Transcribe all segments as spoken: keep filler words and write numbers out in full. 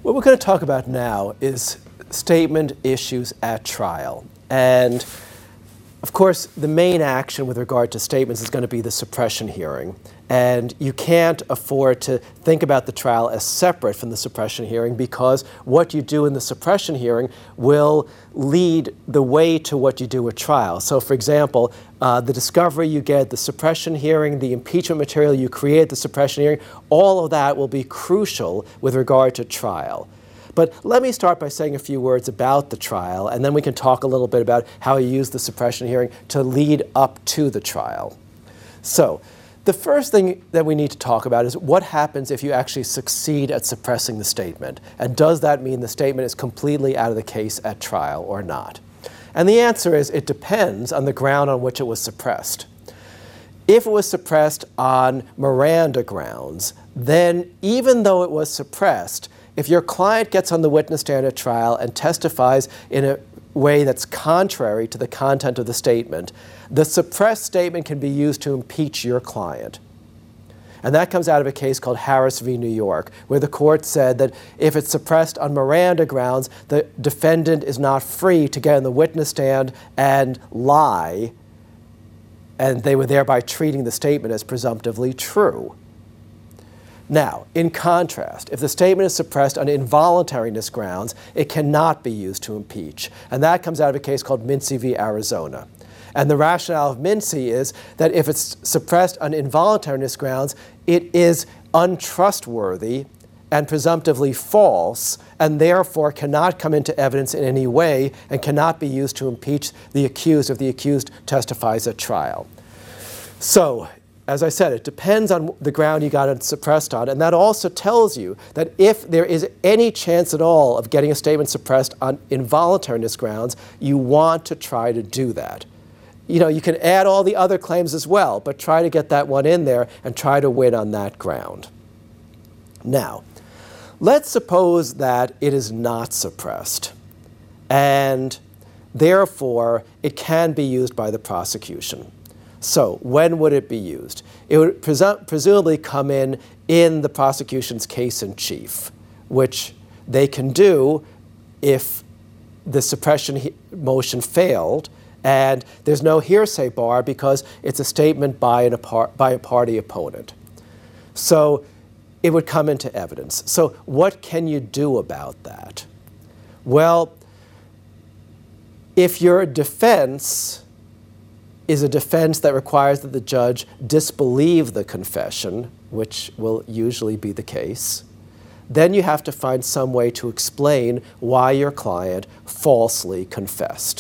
What we're going to talk about now is statement issues at trial. And of course, the main action with regard to statements is going to be the suppression hearing. And you can't afford to think about the trial as separate from the suppression hearing, because what you do in the suppression hearing will lead the way to what you do at trial. So for example, uh, the discovery you get, the suppression hearing, the impeachment material you create at the suppression hearing, all of that will be crucial with regard to trial. But let me start by saying a few words about the trial, and then we can talk a little bit about how you use the suppression hearing to lead up to the trial. So, the first thing that we need to talk about is what happens if you actually succeed at suppressing the statement, and does that mean the statement is completely out of the case at trial or not? And the answer is it depends on the ground on which it was suppressed. If it was suppressed on Miranda grounds, then even though it was suppressed, if your client gets on the witness stand at trial and testifies in a way that's contrary to the content of the statement, the suppressed statement can be used to impeach your client. And that comes out of a case called Harris v. New York, where the court said that if it's suppressed on Miranda grounds, the defendant is not free to get on the witness stand and lie, and they were thereby treating the statement as presumptively true. Now, in contrast, if the statement is suppressed on involuntariness grounds, it cannot be used to impeach. And that comes out of a case called Mincy v. Arizona. And the rationale of Mincy is that if it's suppressed on involuntariness grounds, it is untrustworthy and presumptively false, and therefore cannot come into evidence in any way and cannot be used to impeach the accused if the accused testifies at trial. So, as I said, it depends on the ground you got it suppressed on, and that also tells you that if there is any chance at all of getting a statement suppressed on involuntariness grounds, you want to try to do that. You know, you can add all the other claims as well, but try to get that one in there and try to win on that ground. Now, let's suppose that it is not suppressed, and therefore it can be used by the prosecution. So, when would it be used? It would presu- presumably come in in the prosecution's case in chief, which they can do if the suppression he- motion failed, and there's no hearsay bar because it's a statement by, an apar- by a party opponent. So, it would come into evidence. So, what can you do about that? Well, if your defense is a defense that requires that the judge disbelieve the confession, which will usually be the case, then you have to find some way to explain why your client falsely confessed.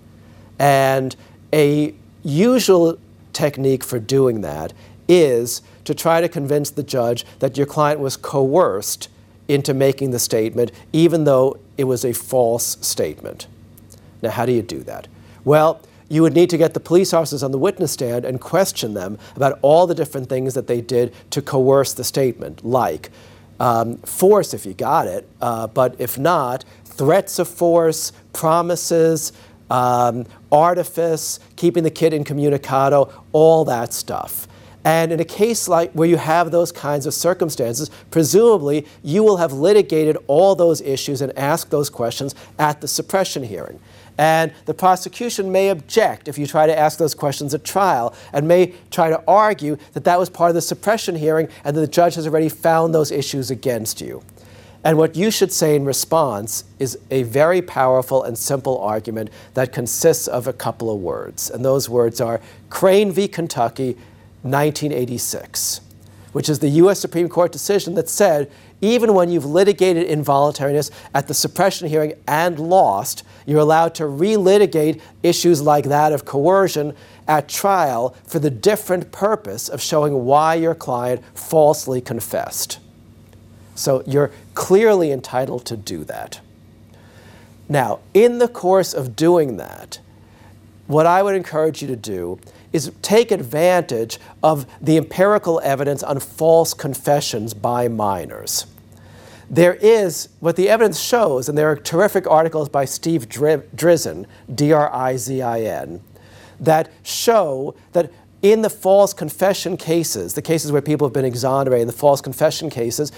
And a usual technique for doing that is to try to convince the judge that your client was coerced into making the statement, even though it was a false statement. Now, how do you do that? Well, you would need to get the police officers on the witness stand and question them about all the different things that they did to coerce the statement, like um, force if you got it, uh, but if not, threats of force, promises, um, artifice, keeping the kid incommunicado, all that stuff. And in a case like where you have those kinds of circumstances, presumably you will have litigated all those issues and asked those questions at the suppression hearing. And the prosecution may object if you try to ask those questions at trial, and may try to argue that that was part of the suppression hearing and that the judge has already found those issues against you. And what you should say in response is a very powerful and simple argument that consists of a couple of words. And those words are Crane v. Kentucky, nineteen eighty-six, which is the U S Supreme Court decision that said, even when you've litigated involuntariness at the suppression hearing and lost, you're allowed to relitigate issues like that of coercion at trial for the different purpose of showing why your client falsely confessed. So you're clearly entitled to do that. Now, in the course of doing that, what I would encourage you to do is take advantage of the empirical evidence on false confessions by minors. There is, what the evidence shows, and there are terrific articles by Steve Drizin, D R I Z I N, that show that in the false confession cases, the cases where people have been exonerated, the false confession cases,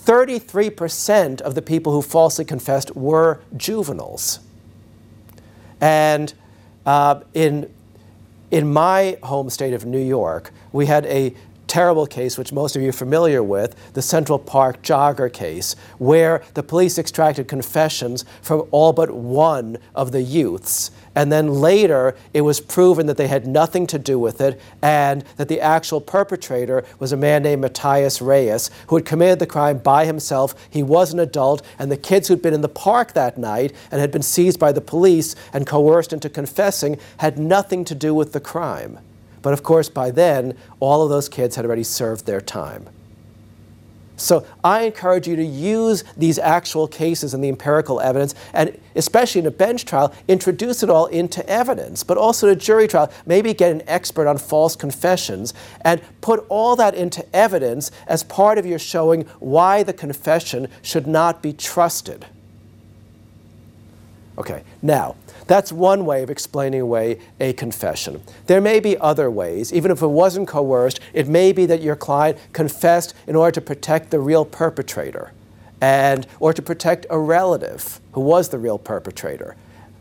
thirty-three percent of the people who falsely confessed were juveniles. And uh, in, in my home state of New York, we had a terrible case, which most of you are familiar with, the Central Park jogger case, where the police extracted confessions from all but one of the youths. And then later, it was proven that they had nothing to do with it, and that the actual perpetrator was a man named Matthias Reyes, who had committed the crime by himself. He was an adult, and the kids who'd been in the park that night and had been seized by the police and coerced into confessing had nothing to do with the crime. But of course, by then, all of those kids had already served their time. So I encourage you to use these actual cases and the empirical evidence, and especially in a bench trial, introduce it all into evidence, but also in a jury trial, maybe get an expert on false confessions and put all that into evidence as part of your showing why the confession should not be trusted. Okay, now, that's one way of explaining away a confession. There may be other ways. Even if it wasn't coerced, it may be that your client confessed in order to protect the real perpetrator, and or to protect a relative who was the real perpetrator.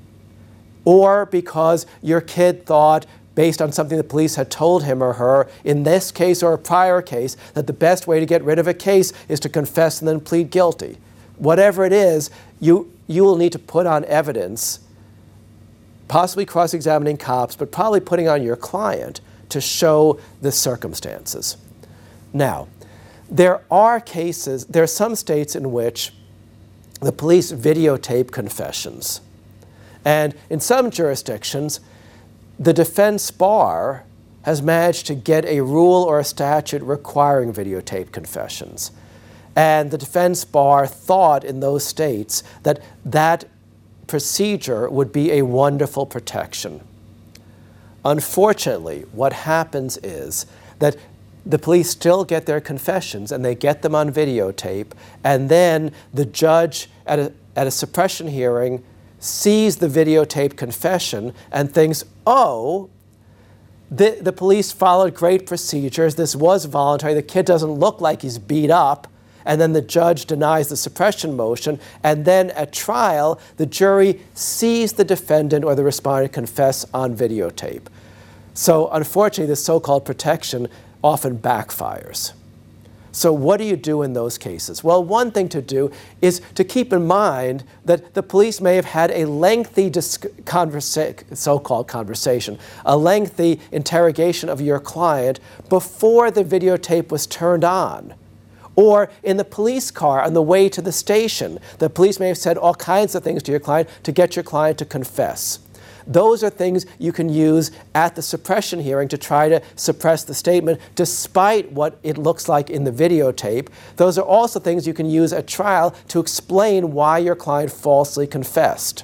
Or because your kid thought, based on something the police had told him or her, in this case or a prior case, that the best way to get rid of a case is to confess and then plead guilty. Whatever it is, you, you will need to put on evidence, possibly cross-examining cops, but probably putting on your client to show the circumstances. Now, there are cases, there are some states in which the police videotape confessions. And in some jurisdictions, the defense bar has managed to get a rule or a statute requiring videotape confessions. And the defense bar thought in those states that that procedure would be a wonderful protection. Unfortunately, what happens is that the police still get their confessions and they get them on videotape, and then the judge at a, at a suppression hearing sees the videotape confession and thinks, oh, the, the police followed great procedures, this was voluntary, the kid doesn't look like he's beat up, and then the judge denies the suppression motion, and then at trial, the jury sees the defendant or the respondent confess on videotape. So unfortunately, this so-called protection often backfires. So what do you do in those cases? Well, one thing to do is to keep in mind that the police may have had a lengthy conversa- so-called conversation, a lengthy interrogation of your client before the videotape was turned on. Or in the police car on the way to the station, the police may have said all kinds of things to your client to get your client to confess. Those are things you can use at the suppression hearing to try to suppress the statement despite what it looks like in the videotape. Those are also things you can use at trial to explain why your client falsely confessed.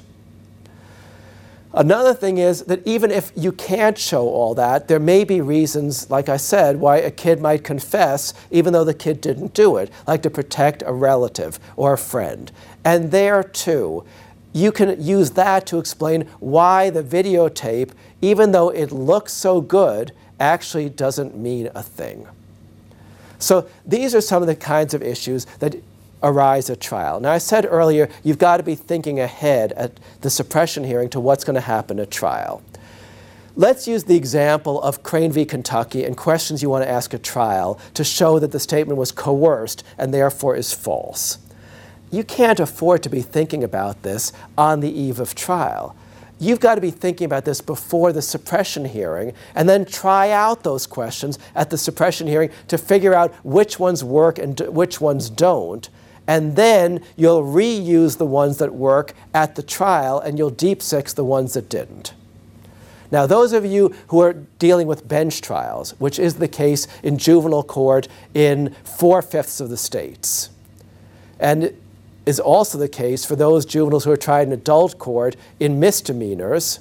Another thing is that even if you can't show all that, there may be reasons, like I said, why a kid might confess even though the kid didn't do it, like to protect a relative or a friend. And there, too, you can use that to explain why the videotape, even though it looks so good, actually doesn't mean a thing. So these are some of the kinds of issues that arise at trial. Now, I said earlier, you've got to be thinking ahead at the suppression hearing to what's going to happen at trial. Let's use the example of Crane v. Kentucky and questions you want to ask at trial to show that the statement was coerced and therefore is false. You can't afford to be thinking about this on the eve of trial. You've got to be thinking about this before the suppression hearing and then try out those questions at the suppression hearing to figure out which ones work and d- which ones don't. And then you'll reuse the ones that work at the trial, and you'll deep six the ones that didn't. Now, those of you who are dealing with bench trials, which is the case in juvenile court in four-fifths of the states, and is also the case for those juveniles who are tried in adult court in misdemeanors,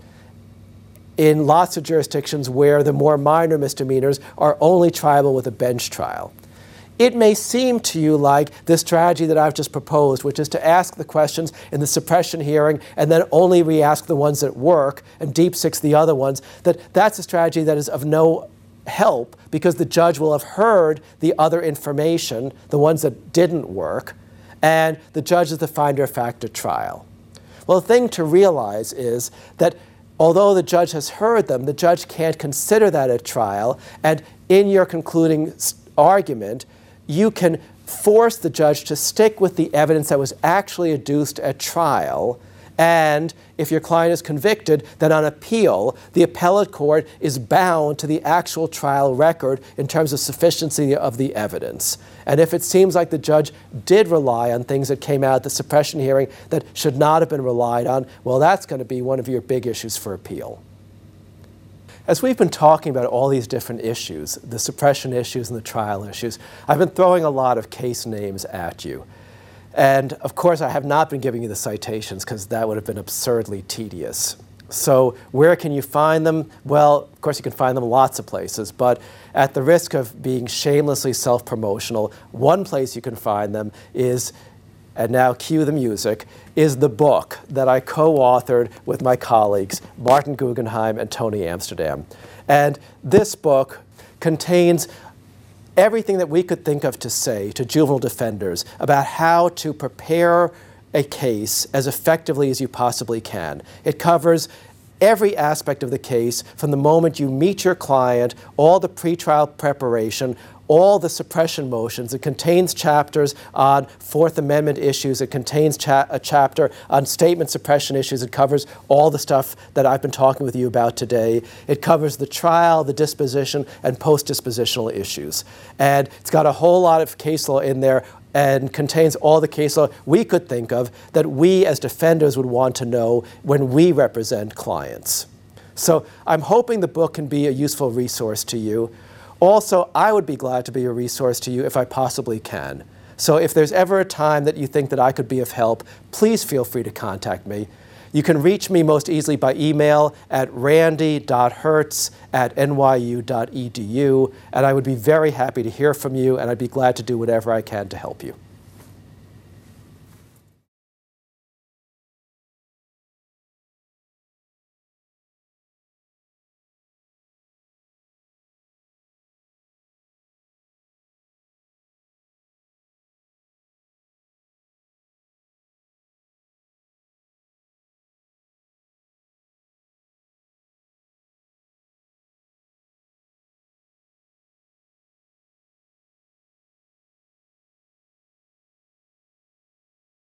in lots of jurisdictions where the more minor misdemeanors are only triable with a bench trial. It may seem to you like this strategy that I've just proposed, which is to ask the questions in the suppression hearing and then only re-ask the ones that work and deep six the other ones, that that's a strategy that is of no help because the judge will have heard the other information, the ones that didn't work, and the judge is the finder of fact at trial. Well, the thing to realize is that although the judge has heard them, the judge can't consider that at trial, and in your concluding argument, you can force the judge to stick with the evidence that was actually adduced at trial, and if your client is convicted, then on appeal, the appellate court is bound to the actual trial record in terms of sufficiency of the evidence. And if it seems like the judge did rely on things that came out at the suppression hearing that should not have been relied on, well, that's going to be one of your big issues for appeal. As we've been talking about all these different issues, the suppression issues and the trial issues, I've been throwing a lot of case names at you. And of course, I have not been giving you the citations because that would have been absurdly tedious. So where can you find them? Well, of course, you can find them lots of places, but at the risk of being shamelessly self-promotional, one place you can find them is, and now cue the music, is the book that I co-authored with my colleagues, Martin Guggenheim and Tony Amsterdam. And this book contains everything that we could think of to say to juvenile defenders about how to prepare a case as effectively as you possibly can. It covers every aspect of the case from the moment you meet your client, all the pretrial preparation, all the suppression motions. It contains chapters on Fourth Amendment issues. It contains cha a chapter on statement suppression issues. It covers all the stuff that I've been talking with you about today. It covers the trial, the disposition, and post-dispositional issues. And it's got a whole lot of case law in there and contains all the case law we could think of that we as defenders would want to know when we represent clients. So I'm hoping the book can be a useful resource to you. Also, I would be glad to be a resource to you if I possibly can. So if there's ever a time that you think that I could be of help, please feel free to contact me. You can reach me most easily by email at randy dot hertz at n y u dot e d u, and I would be very happy to hear from you, and I'd be glad to do whatever I can to help you.